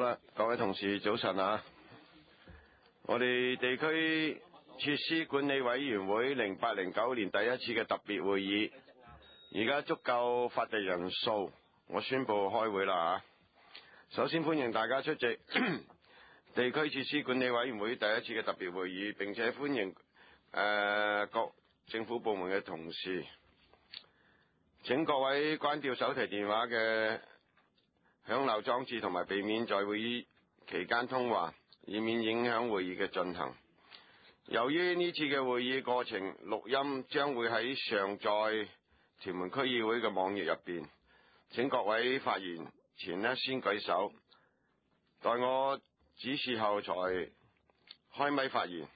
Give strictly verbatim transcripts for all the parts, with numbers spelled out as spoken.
啦，各位同事早晨啊！我哋地區設施管理委員會零八零九年第一次嘅特別會議，而家足夠法定人數，我宣布開會啦啊！首先歡迎大家出席地區設施管理委員會第一次嘅特別會議，並且歡迎誒、呃、各政府部門嘅同事。請各位關掉手提電話嘅響鬧裝置，同埋避免在會議期間通話，以免影響會議嘅進行。由於呢次嘅會議過程錄音將會喺上載屯門區議會嘅網頁入邊，請各位發言前呢先舉手，待我指示後才開咪發言。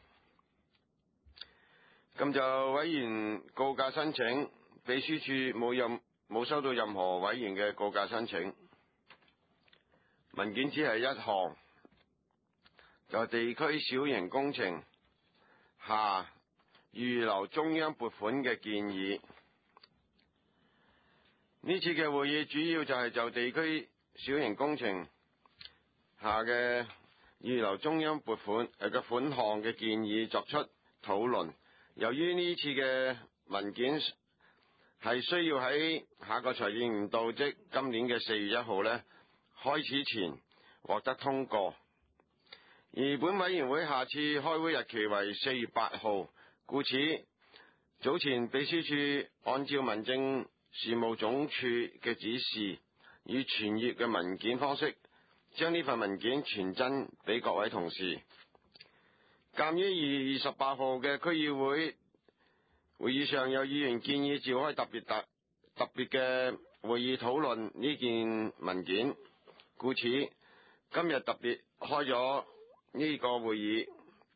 咁就委員告假申請，秘書處冇任冇收到任何委員嘅告假申請，文件只係一項，就係地區小型工程下預留中央撥款嘅建議。呢次嘅會議主要就係就地區小型工程下嘅預留中央撥款誒嘅款項嘅建議作出討論。由於呢次嘅文件係需要喺下個財政年度，即今年嘅四月一號呢開始前獲得通過，而本委員會下次開會日期為四月八號，故此早前秘書處按照民政事務總署嘅指示，以傳閱嘅文件方式將呢份文件傳真俾各位同事。鑒於二月二十八號嘅區議會會議上有議員建議召開特別特特別嘅會議討論呢件文件，故此今日特別開咗呢個會議。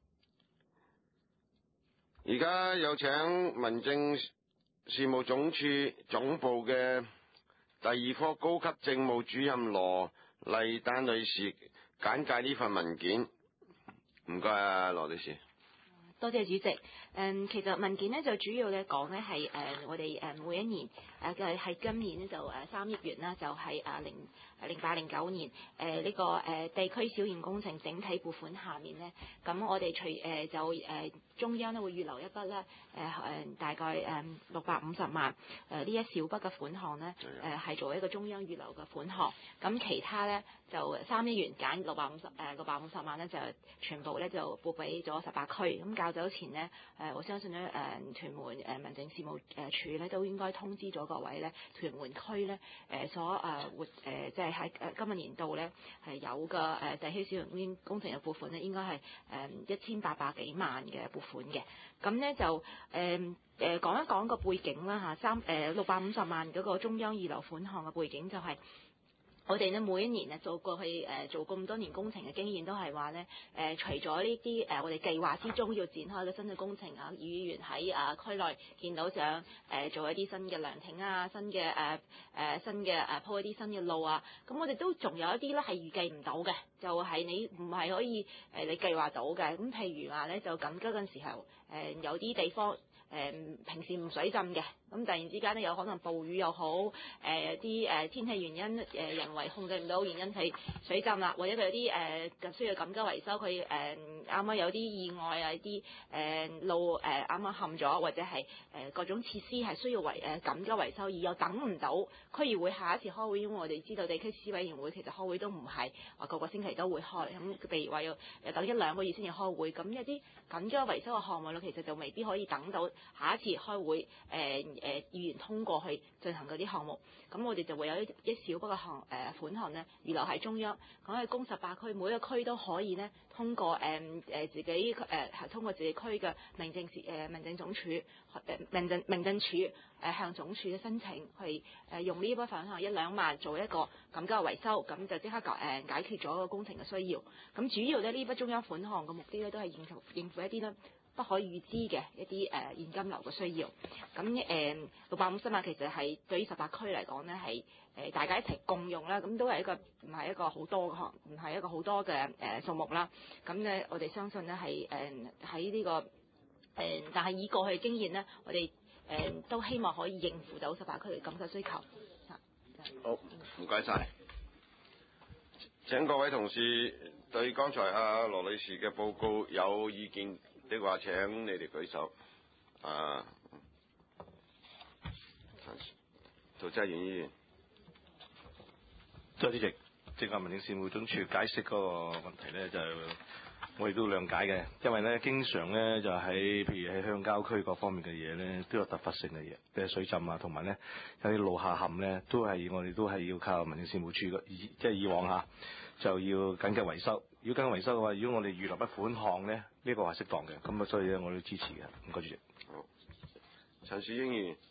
而家有請民政事務總署總部嘅第二科高級政務主任羅麗丹女士簡介呢份文件。唔該啊，羅女士。 多謝主席。誒、嗯，其實文件咧就主要咧講咧係誒我哋誒每一年誒嘅係今年咧就誒三億元啦，就係誒零零八零九年誒呢、呃這個誒、呃、地區小型工程整體撥款下面咧，咁我哋除誒就誒、呃、中央咧會預留一筆咧誒誒大概誒六百五十萬誒呢、呃、一小筆嘅款項咧誒係做一個中央預留嘅款項，咁其他咧就三億元減六百五十誒六百五十萬咧就全部咧就撥俾咗十八區。咁較早前呢，誒、呃、我相信咧，誒、呃、屯門誒、呃、民政事務誒處咧都應該通知咗各位咧，屯門區咧誒、呃、所誒活誒即係喺誒今個年度咧係有嘅誒地區小型工程嘅撥款咧，應該係誒一千八百幾萬嘅撥款嘅。咁咧就誒誒、呃、講一講個背景啦嚇，三誒六百五十萬嗰個中央預留款項嘅背景就係、是。我哋咧每一年啊做過去誒做咁多年工程嘅經驗都係話咧誒除咗呢啲誒我哋計劃之中要展開嘅新嘅工程啊，議員喺啊區內見到想誒做一啲新嘅涼亭啊，新嘅誒誒新嘅誒鋪一啲新嘅路啊，咁我哋都仲有一啲咧係預計唔到嘅，就係、是、你唔係可以誒你計劃到嘅。咁譬如話咧就緊急嗰陣時候誒有啲地方誒平時唔水浸嘅，咁突然之間咧有可能暴雨又好誒啲誒天氣原因誒人為控制唔到，原因係水浸啦，或者佢有啲誒緊需要緊急維修，佢誒啱啱有啲意外啊，啲誒、呃、路誒啱啱陷咗，或者係誒、呃、各種設施係需要維誒緊急維修，而又等唔到區議會下一次開會，因為我哋知道地區設施委員會其實開會都唔係話個個星期都會開，咁譬如話要誒等一兩個月先至開會，咁一啲緊急維修嘅項目咧，其實就未必可以等到下一次開會誒誒議員通過去進行嗰啲項目，咁我哋就會有一一小筆嘅項誒。呃款項呢預留喺中央，講係供十八區，每一個區都可以呢通過誒誒、呃、自己誒係、呃、通過自己區嘅民政事誒民政總署誒民政民政處誒、呃、向總署嘅申請去誒、呃、用呢一筆款項一兩萬做一個緊急維修，咁就即刻解誒、呃、解決咗個工程嘅需要。咁主要咧呢筆中央款項嘅目的咧都係應付應付一啲呢不可預知嘅一啲誒、呃、現金流嘅需要。咁誒六百五十萬其實係對於十八區嚟講呢係誒大家一齊共用啦，咁都係一個唔係一個好多嘅項，唔係一個好多嘅誒數目啦。咁咧我哋相信呢係誒喺呢個誒、呃，但係以過去經驗呢，我哋誒、呃、都希望可以應付到十八區嘅緊急需求。 好，唔該晒。 請各位同事對剛才阿羅女士嘅報告有意見的話，請你哋舉手。啊，涂則賢議員。 多謝主席，政法民政事務總署解釋嗰個問題咧，就我哋都諒解嘅，因為咧經常咧就喺譬如喺鄉郊區各方面嘅嘢咧都有突發性嘅嘢，譬如水浸啊，同埋咧有啲路下陷咧，都係我哋都係要靠民政事務處嘅，以即係以往嚇就要緊急維修。如果緊急維修嘅話，如果我哋預留一款項咧，呢、這個係適當嘅，咁啊所以咧我都支持嘅。唔該主席。 好，陳樹英議員。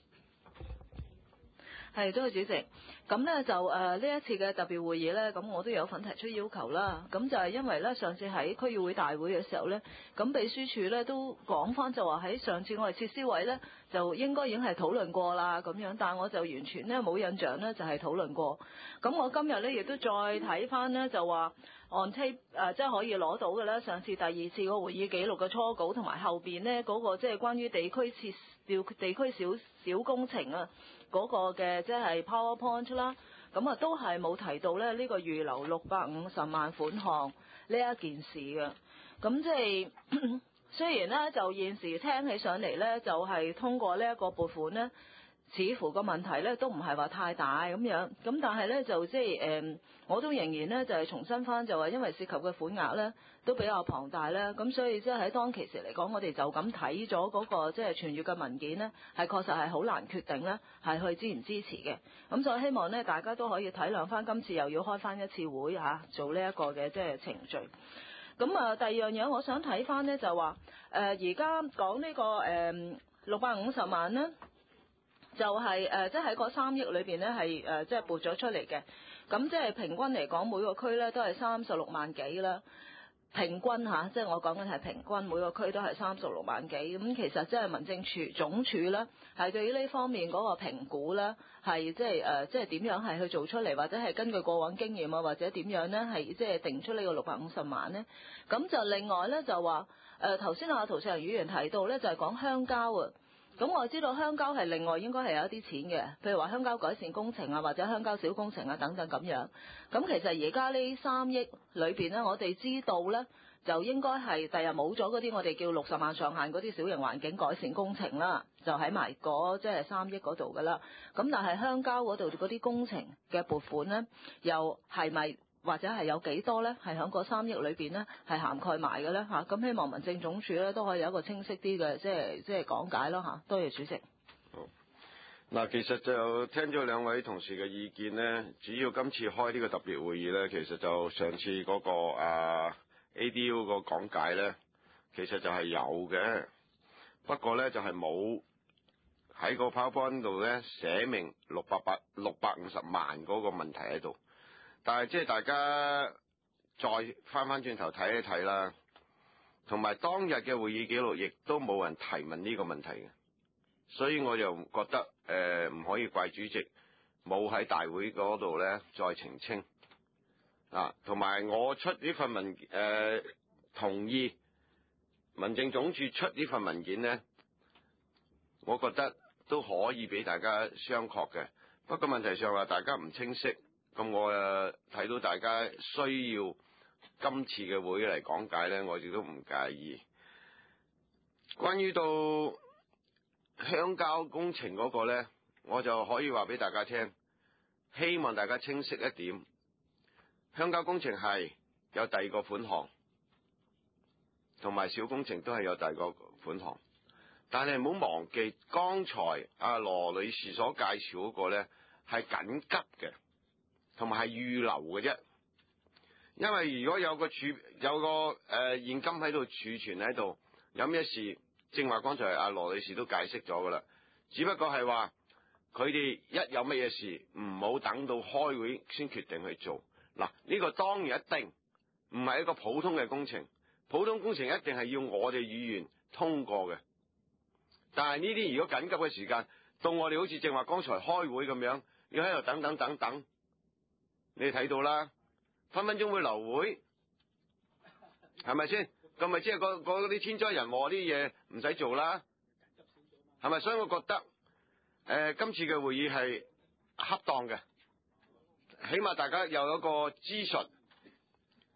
係，多謝主席。咁呢就誒呢、呃、一次嘅特別會議呢，咁我都有份提出要求啦。咁就係因為呢，上次喺區議會大會嘅時候呢，咁秘書處呢都講翻就話喺上次我哋設施位呢，就應該已經係討論過啦咁樣，但我就完全呢冇印象呢，就係討論過。咁我今日呢，亦都再睇翻呢，就話 on tape 誒即係可以攞到嘅呢，上次第二次個會議記錄嘅初稿同埋後邊呢嗰、那個即係關於地區設地區小小工程啊。嗰個嘅即係 PowerPoint 啦，咁啊都係冇提到咧呢個預留六百五十萬款項呢一件事嘅。咁即係雖然咧就現時聽起上嚟咧就係通過呢一個撥款咧，似乎個問題咧都唔係話太大咁樣，咁但係咧就即係誒，我都仍然咧就係重申翻就話，因為涉及嘅款額咧都比較龐大咧，咁所以即係喺當其時嚟講，我哋就咁睇咗嗰個即係傳閱嘅文件咧，係確實係好難決定咧係去支唔支持嘅。咁所以希望咧大家都可以體諒翻，今次又要開翻一次會嚇，做呢一個嘅即係程序。咁啊，第二樣嘢我想睇翻咧就話誒，而家講呢個誒六百五十萬咧。就係、是、誒，即係喺嗰三億裏邊咧，係誒即係撥咗出嚟嘅。咁即係平均嚟講，每個區咧都係三十六萬幾啦。平均嚇，即係我講緊係平均，每個區都係三十六萬幾。咁其實即係民政處總署咧，係對於呢方面嗰個評估咧，係即係誒，即係點樣係去做出嚟，或者係根據過往經驗啊，或者點樣咧，係即係定出呢個六百五十萬咧。咁就另外咧就話誒，頭先阿涂世仁議員提到咧，就係講鄉郊啊。咁我知道鄉郊係另外應該係有一啲錢嘅，譬如話鄉郊改善工程啊，或者鄉郊小工程啊等等咁樣。咁其實而家呢三億裏邊呢，我哋知道呢，就應該係第日冇咗嗰啲我哋叫六十萬上限嗰啲小型環境改善工程啦，就喺埋嗰即係三億嗰度噶啦。咁但係鄉郊嗰度嗰啲工程嘅撥款呢，又係咪？或者係有幾多咧？係喺嗰三億裏邊咧，係涵蓋埋嘅咧嚇。咁希望民政總署咧都可以有一個清晰啲嘅，即係即係講解咯嚇。多謝主席。 好，嗱，其實就聽咗兩位同事嘅意見咧，主要今次開呢個特別會議咧，其實就上次嗰個啊 A D U 個講解咧，其實就係有嘅，不過咧就係冇喺個 PowerPoint 度咧寫明六百八六百五十萬嗰個問題喺度。但係即係大家再翻翻轉頭睇一睇啦，同埋當日嘅會議記錄亦都冇人提問呢個問題嘅，所以我就覺得誒唔、呃、可以怪主席冇喺大會嗰度咧再澄清啊，同埋我出呢份文誒、呃、同意民政總署出呢份文件咧，我覺得都可以俾大家商榷嘅。不過問題上話大家唔清晰。咁我誒睇到大家需要今次嘅會嚟講解咧，我亦都唔介意。關於到鄉郊工程嗰個咧，我就可以話俾大家聽，希望大家清晰一點。鄉郊工程係有第二個款項，同埋小工程都係有第二個款項，但係唔好忘記，剛才阿羅女士所介紹嗰個咧係緊急嘅。同埋係預留嘅啫，因為如果有個儲有個誒、呃、現金喺度儲存喺度，有咩事，正話剛才阿羅女士都解釋咗噶啦，只不過係話佢哋一有乜嘢事，唔好等到開會先決定去做。嗱，呢、這個當然一定唔係一個普通嘅工程，普通工程一定係要我哋議員通過嘅。但係呢啲如果緊急嘅時間，到我哋好似正話剛才開會咁樣，要喺度等等等等。你睇到啦，分分鐘會流會，係咪先？咁咪即係嗰嗰啲天災人禍啲嘢唔使做啦，係咪？所以我覺得誒、呃、今次嘅會議係恰當嘅，起碼大家又有一個資訊，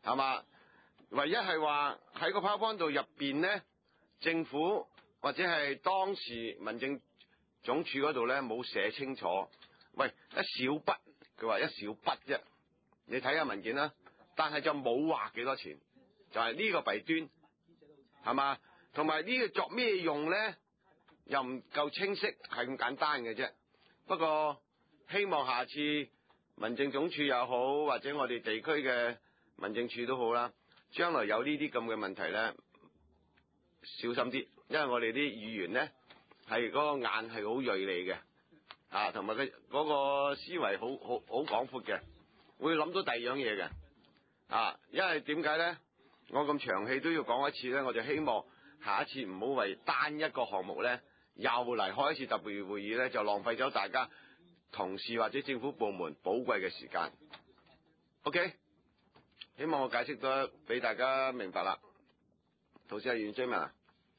係嘛？唯一係話喺個 PowerPoint 度入邊咧，政府或者係當時民政總署嗰度咧冇寫清楚。喂，一小筆，佢話一小筆啫，你睇下文件啦。但係就冇話幾多錢，就係、是、呢個弊端，係嘛？同埋呢個作咩用咧，又唔夠清晰，係咁簡單嘅啫。不過希望下次民政總署又好，或者我哋地區嘅民政處都好啦，將來有呢啲咁嘅問題咧，小心啲，因為我哋啲議員咧係嗰個眼係好銳利嘅，啊，同埋佢嗰個思維好好好廣闊嘅，會諗到第二樣嘢嘅。啊，因為點解咧？我咁長氣都要講一次咧，我就希望下一次唔好為單一個項目咧，又嚟開一次特別會議咧，就浪費咗大家同事或者政府部門寶貴嘅時間。OK， 希望我解釋得俾大家明白啦。陶生係袁追問啊？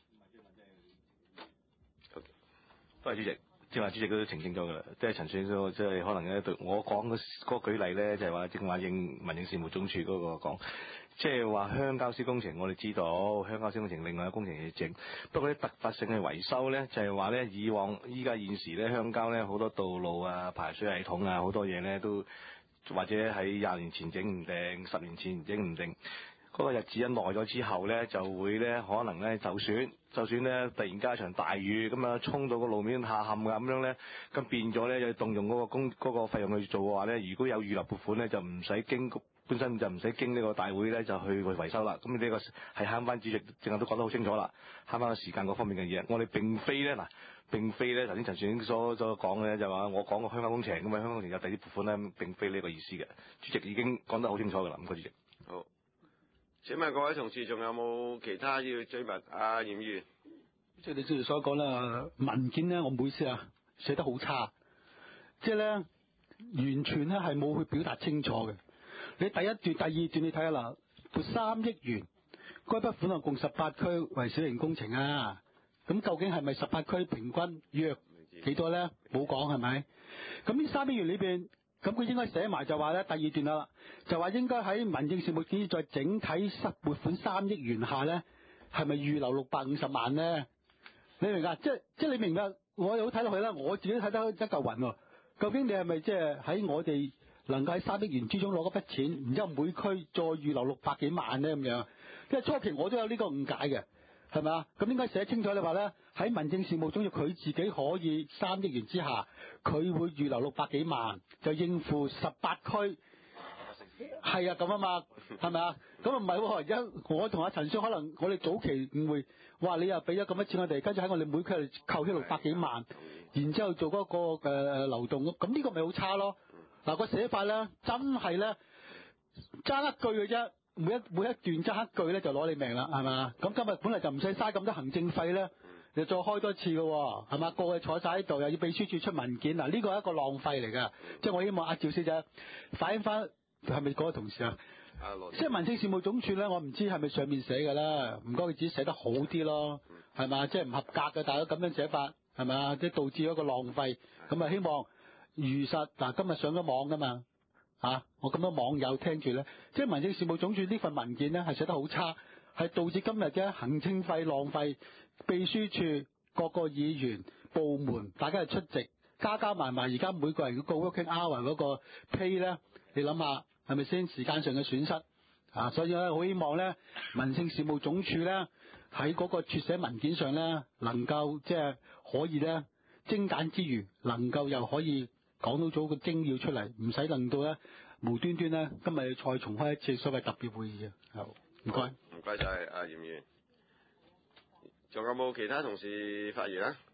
多謝主席。正話主席都澄清咗㗎啦，即係陳先生，即係可能咧對我講嗰嗰個舉例咧，就係話正話應民政事務總署嗰個講，即係話鄉郊施工程，我哋知道鄉郊施工程另外有工程要整，不過啲突發性嘅維修咧，就係話咧以往依家現時咧鄉郊咧好多道路啊、排水系統啊好多嘢咧都或者喺廿年前整唔定，十年前整唔定。嗰個日子一耐咗之後咧，就會咧可能咧就算就算咧突然間一場大雨咁啊，衝到個路面下陷㗎咁樣咧，咁變咗咧就動用嗰個工嗰個費用去做嘅話咧，如果有預留撥款咧，就唔使經本身就唔使經呢個大會咧就去去維修啦。咁呢個係慳翻主席正話都講得好清楚啦，慳翻個時間嗰方面嘅嘢。我哋並非咧嗱，並非咧頭先陳樹英所所講嘅就話我講個香港工程咁啊，香港工程有第啲撥款咧，並非呢個意思嘅。主席已經講得好清楚㗎啦，唔該主席。 好。請問各位同事仲有冇其他要追問？阿嚴議員， 即係你正如所講啦，文件咧，我每次啊寫得好差，即係咧完全咧係冇去表達清楚嘅。你第一段、第二段你睇下啦，撥三億元，該筆款項共十八區為小型工程啊，咁究竟係咪十八區平均約幾多咧？冇講係咪？咁呢三億元裏邊。咁佢應該寫埋就話咧，第二段啦，就話應該喺民政事務建議在整體失撥款三億元下咧，係咪預留六百五十萬咧？你明㗎？即係即係你明㗎？我有睇落去啦，我自己睇得一嚿雲喎。究竟你係咪即係喺我哋能夠喺三億元之中攞嗰筆錢，然之後每區再預留六百幾萬咧咁樣？因為初期我都有呢個誤解嘅。係咪啊？咁應該寫清楚你話咧，喺民政事務總署佢自己可以三億元之下，佢會預留六百幾萬，就應付十八區。係啊，咁啊嘛，係咪啊？咁啊唔係喎，而家我同阿陳叔可能我哋早期誤會，哇！你又俾咗咁多錢我哋，跟住喺我哋每區扣起六百幾萬，然之後做嗰、嗰個誒、呃、流動，咁呢個咪好差咯？嗱、個寫法咧，真係咧爭一句嘅啫。每一每一段爭一句咧就攞你命啦，係嘛？咁今日本嚟就唔使嘥咁多行政費咧，你再開多次嘅喎，係嘛？個個坐晒喺度，又要秘書處出文件，嗱呢個係一個浪費嚟㗎。即係我希望阿趙小姐反映翻，係咪嗰個同事啊？即係民政事務總署咧，我唔知係咪上面寫㗎啦，唔該佢自己寫得好啲咯，係嘛？即係唔合格嘅，大家咁樣寫法係咪？即係導致咗一個浪費。咁啊，希望如實嗱，今日上咗網㗎嘛。啊！我咁多網友聽住咧，即係民政事務總署呢份文件咧係寫得好差，係導致今日嘅行政費浪費，秘書處各個議員部門大家係出席，加加埋埋而家每個人嗰個 working hour 嗰個 pay 咧，你諗下係咪先時間上嘅損失啊？所以咧好希望咧民政事務總署咧喺嗰個撰寫文件上咧能夠即係可以咧精簡之餘，能夠又可以。講到咗個精要出嚟，唔使令到咧無端端咧今日再重開一次所謂特別會議啊！好，唔該， 唔該晒阿嚴議員，仲有冇其他同事發言啊？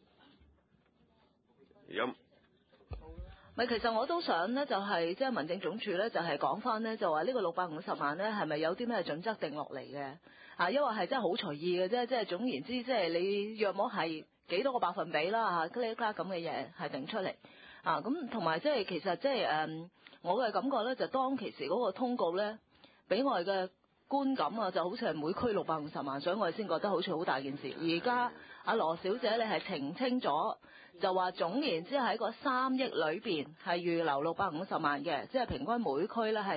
有咪其實我都想咧，就係即係民政總署咧，就係講翻咧，就話呢個六百五十萬咧，係咪有啲咩準則定落嚟嘅？啊，因為係真係好隨意嘅啫，即係總言之，即係你約莫係幾多個百分比啦嚇，呢家咁嘅嘢係定出嚟。啊，咁同埋即係其實即係誒，我嘅感覺咧就當其時嗰個通告咧，俾我哋嘅觀感啊，就好似係每區六百五十萬，所以我哋先覺得好似好大件事。而家阿羅小姐你係澄清咗，就話總言之喺個三億裏邊係預留六百五十萬嘅，即係平均每區咧係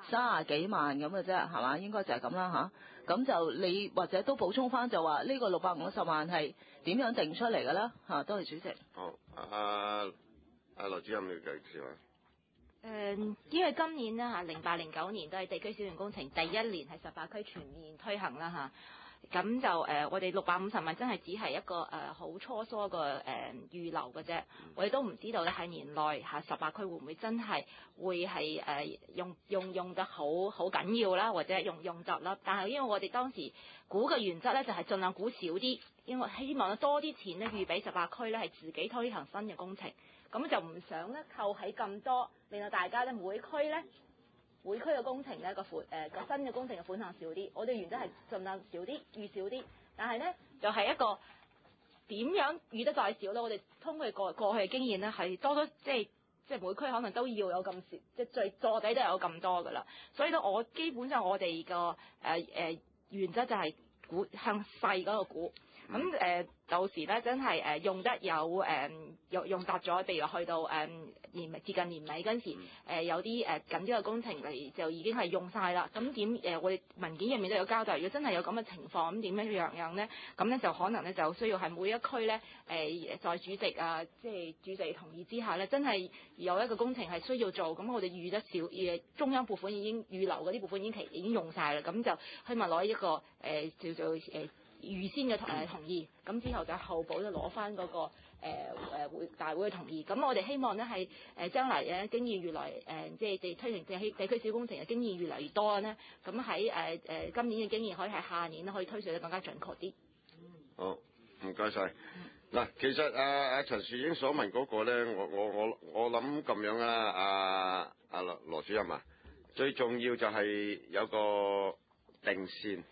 三十幾萬咁嘅啫，係嘛？應該就係咁啦吓。咁就你或者都補充翻就話呢個六百五十萬係點樣定出嚟嘅啦？嚇，多謝主席。 好，阿阿羅主任你繼續啊。 誒，因為今年啦嚇，零八零九年都係地區小型工程第一年係十八區全面推行啦嚇。咁就誒、呃，我哋六百五十萬真係只係一個誒好、呃、初疏個誒預留嘅啫。我哋都唔知道咧喺年內嚇十八區會唔會真係會係誒、呃、用用用得好好緊要啦，或者用用得啦。但係因為我哋當時估嘅原則咧，就係、是、盡量估少啲，因為希望多啲錢咧預備十八區咧係自己推行新嘅工程。咁就唔想咧扣起咁多，令到大家咧每區咧每區嘅工程咧個款誒個新嘅工程嘅款項少啲。我哋原則係盡量少啲預少啲，但係咧就係、是、一個點樣預得再少咧？我哋通過過過去嘅經驗咧，係多多即係即係每區可能都要有咁少，即係最座底都有咁多噶啦。所以咧，我基本上我哋個誒誒原則就係估向細嗰個估。咁誒、呃、到時咧真係誒用得有誒用用達咗，譬如話去到誒、呃、年接近年尾嗰陣時，呃、有啲誒緊啲嘅工程嚟就已經係用晒啦。咁點誒我哋文件入面都有交代，如果真係有咁嘅情況，咁點樣樣樣咧？咁咧就可能咧就需要係每一區咧誒在主席啊，即係主席同意之下咧，真係有一個工程係需要做，咁我哋預得少誒中央撥款已經預留嗰啲撥款已經期已經用晒啦，咁就希望攞一個誒、呃、叫做誒。呃預先嘅誒同意，咁之後就後補就攞翻嗰個誒誒會大會嘅同意。咁我哋希望咧係誒將來嘅經驗越來誒，即係地推行地地區小工程嘅經驗越嚟越多咧。咁喺誒誒今年嘅經驗可以喺下年可以推算得更加準確啲。 好，唔該晒。嗱，其實阿阿陳樹英所問嗰個咧，我我我我諗咁樣啊，阿阿羅羅主任啊，最重要就係有個定線。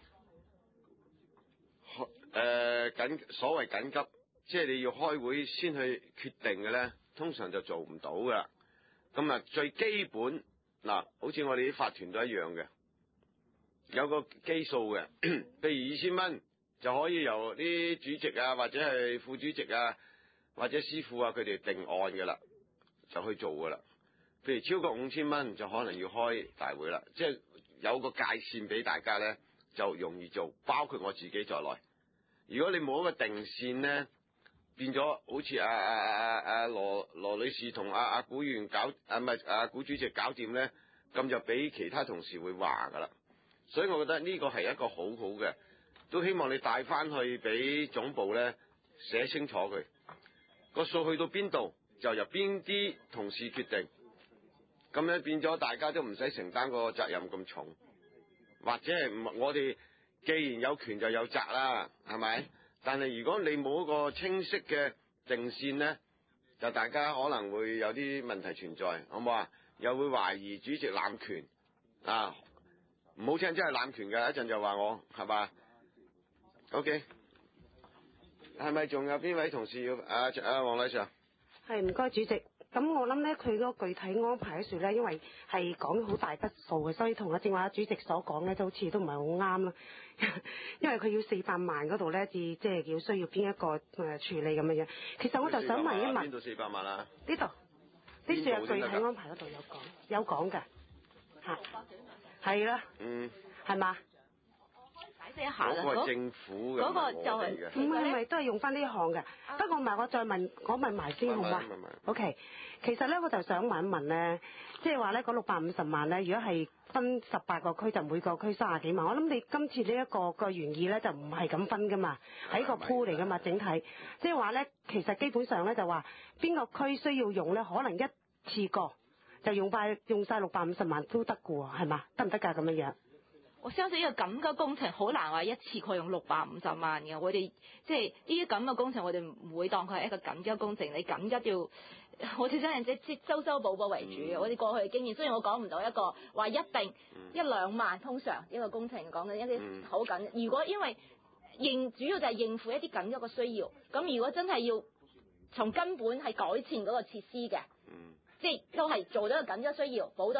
誒、呃、緊所謂緊急，即係你要開會先去決定嘅咧，通常就做唔到噶。咁啊，最基本嗱，好似我哋啲法團都一樣嘅，有個基數嘅，譬如二千蚊就可以由啲主席啊，或者係副主席啊，或者師傅啊，佢哋定案噶啦，就去做噶啦。譬如超過五千蚊就可能要開大會啦，即係有個界線俾大家咧，就容易做，包括我自己在內。如果你冇一個定線咧，變咗好似阿阿阿阿羅羅女士同阿阿古員搞，啊唔係阿古主席搞掂咧，咁就俾其他同事會話噶啦。所以我覺得呢個係一個好好嘅，都希望你帶翻去俾總部咧寫清楚佢個數去到邊度，就由邊啲同事決定。咁樣變咗大家都唔使承擔個責任咁重，或者係唔我哋。既然有權就有責啦，係咪？但係如果你冇一個清晰嘅定線咧，就大家可能會有啲問題存在，好唔好啊？又會懷疑主席濫權啊！唔好聽，真係濫權㗎，一陣就話我係嘛 ？OK，係咪仲有邊位同事要？啊啊，黃禮常。係， 唔該主席。咁我諗咧，佢嗰個具體安排嗰時咧，因為係講好大筆數嘅，所以同阿正話主席所講咧，就好似都唔係好啱啦。因為佢要四百萬嗰度咧，至即係要需要邊一個誒處理咁嘅樣。其實我就想問一問， 邊度四百萬啊？ 呢度呢處具體安排嗰度有講，有講㗎嚇，係啦，嗯，係嘛？ 解釋一下啦， 嗰個政府嘅， 嗰個就係唔係唔係都係用翻呢項嘅。不過唔係，我再問，我問埋先好嗎 ？OK，其實咧我就想問一問咧，即係話咧嗰六百五十萬咧，如果係分十八個區，就每個區三十幾萬。我諗你今次呢一個個原意咧，就唔係咁分噶嘛，係一個 pool 嚟噶嘛，整體。即係話咧，其實基本上咧就話邊個區需要用咧，可能一次過就用晒用晒六百五十萬都得㗎喎，係嘛？得唔得㗎咁樣樣？ 我相信呢個咁嘅工程好難話一次過用六百五十萬嘅，我哋即係呢啲咁嘅工程，我哋唔會當佢係一個緊急工程。你緊急要，我哋真係即即修修補補為主嘅。我哋過去嘅經驗，雖然我講唔到一個話一定一兩萬，通常一個工程講緊一啲好緊。如果因為應主要就係應付一啲緊急嘅需要，咁如果真係要從根本係改善嗰個設施嘅，即係都係做咗個緊急需要補咗先。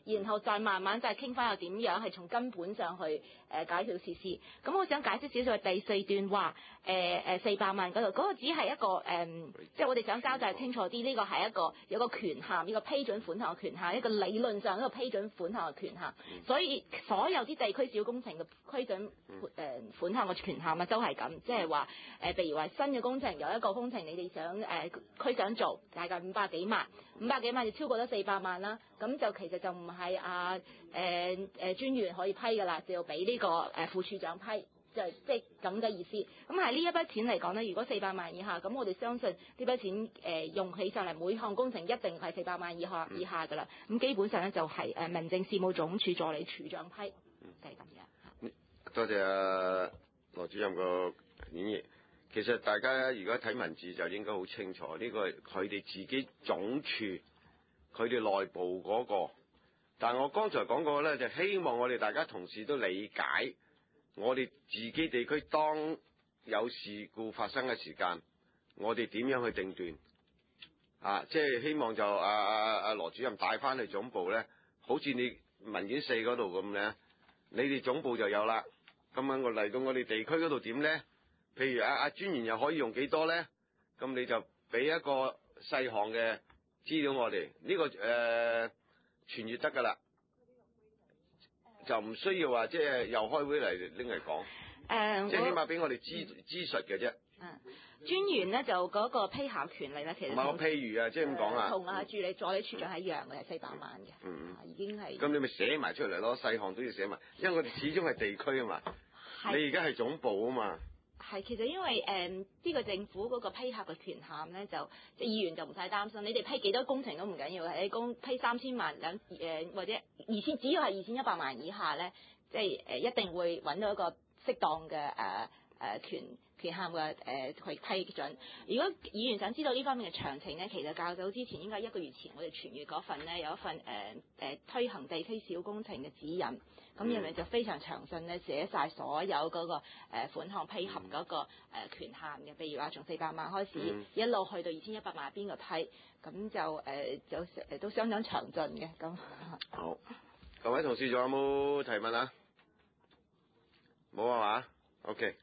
然後再慢慢再傾翻又點樣係從根本上去誒、呃、解決設施。咁我想解釋少少第四段話誒誒四百萬嗰度，嗰、那個只係一個誒，即、呃、係、就是、我哋想交代清楚啲，呢、這個係一個有個權限，一個批准款項嘅權限，一個理論上一個批准款項嘅權限。所以所有啲地區小工程嘅批准誒、呃、款項嘅權限啊，都係咁，即係話誒，譬如話新嘅工程有一個工程，你哋想誒、呃、區想做，大概五百幾萬，五百幾萬就超過咗四百萬啦，咁就其實就唔係啊誒誒專員可以批㗎啦，就要俾呢個誒副處長批，就係即係咁嘅意思。咁喺呢一筆錢嚟講咧，如果四百萬以下，咁我哋相信呢筆錢誒、呃、用起上嚟，每項工程一定係四百萬以下以下㗎啦。咁基本上咧就係誒民政事務總署助理處長批，就係咁樣。 多謝阿羅主任個演繹。其實大家如果睇文字就應該好清楚，呢個係佢哋自己總署佢哋內部嗰個。但係我剛才講過咧，就希望我哋大家同事都理解，我哋自己地區當有事故發生嘅時間，我哋點樣去定斷啊？即係希望就阿阿阿羅主任帶翻去總部咧，好似你文件四嗰度咁咧，你哋總部就有啦。咁樣我嚟到我哋地區嗰度點咧？譬如阿阿專員又可以用幾多咧？咁你就俾一個細項嘅資料我哋，呢、這個誒、呃、傳閱得噶啦，就唔需要話即係又開會嚟拎嚟講， 誒， 即係起碼俾我哋知知述嘅啫。 嗯，專員咧就嗰個批核權利咧，其實唔係我譬如啊，即係咁講啊， 同啊助理助理處長係一樣嘅，係四百萬嘅， 嗯已經係。 咁你咪寫埋出嚟咯，細項都要寫埋，因為我哋始終係地區啊嘛，你而家係總部啊嘛。 係，其實因為誒呢、呃這個政府嗰個批核嘅權限咧，就即係議員就唔使擔心，你哋批幾多工程都唔緊要嘅，你公批三千萬兩誒、呃、或者二千，只要係二千一百萬以下咧，即係誒、呃、一定會揾到一個適當嘅誒誒權權限嘅誒去批准。如果議員想知道呢方面嘅詳情咧，其實較早之前應該一個月前我哋傳閱嗰份咧有一份誒誒、呃呃、推行地區小工程嘅指引。咁入面就非常詳盡咧，寫晒所有嗰、那個、呃、款項批核嗰、那個誒、呃、權限嘅，譬如話從四百萬開始，嗯、一路去到二千一百萬邊個批，咁就誒、呃、就誒都相當詳盡嘅。咁好，各位同事仲有冇提問啊？冇啊嘛 ？OK，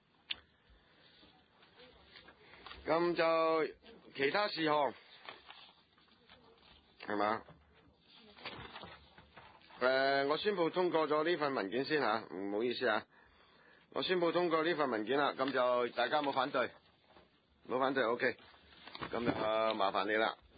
咁就其他事項係嘛？誒、呃，我宣布通過咗呢份文件先嚇，唔好意思啊，我宣布通過呢份文件啦，咁就大家冇反對，冇反對 OK，咁就麻煩你啦。